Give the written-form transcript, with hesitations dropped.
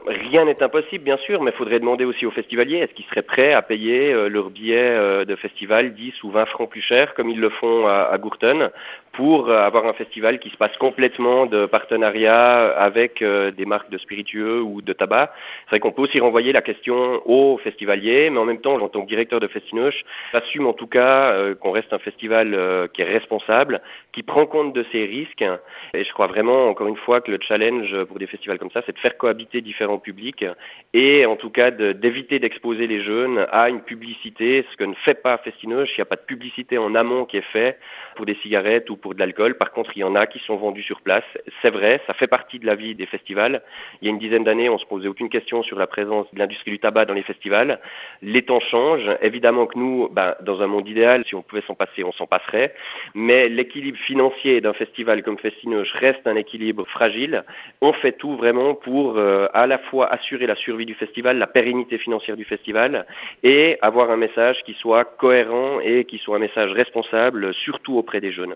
Rien n'est impossible, bien sûr, mais il faudrait demander aussi aux festivaliers, est-ce qu'ils seraient prêts à payer leur billet de festival 10 ou 20 francs plus cher, comme ils le font à Gourton, pour avoir un festival qui se passe complètement de partenariat avec des marques de spiritueux ou de tabac. C'est vrai qu'on peut aussi renvoyer la question aux festivaliers, mais en même temps, en tant que directeur de Festinoche, j'assume en tout cas qu'on reste un festival qui est responsable, qui prend compte de ces risques, et je crois vraiment, encore une fois, que le challenge pour des festivals comme ça, c'est de faire cohabiter différents publics et en tout cas d'éviter d'exposer les jeunes à une publicité, ce que ne fait pas Festinoche. Il n'y a pas de publicité en amont qui est faite pour des cigarettes ou pour de l'alcool. Par contre, il y en a qui sont vendus sur place. C'est vrai, ça fait partie de la vie des festivals. Il y a une dizaine d'années, on ne se posait aucune question sur la présence de l'industrie du tabac dans les festivals. Les temps changent. Évidemment que nous, dans un monde idéal, si on pouvait s'en passer, on s'en passerait. Mais l'équilibre financier d'un festival comme Festinoche reste un équilibre fragile. On fait tout vraiment pour à la fois assurer la survie du festival, la pérennité financière du festival et avoir un message qui soit cohérent et qui soit un message responsable, surtout auprès des jeunes.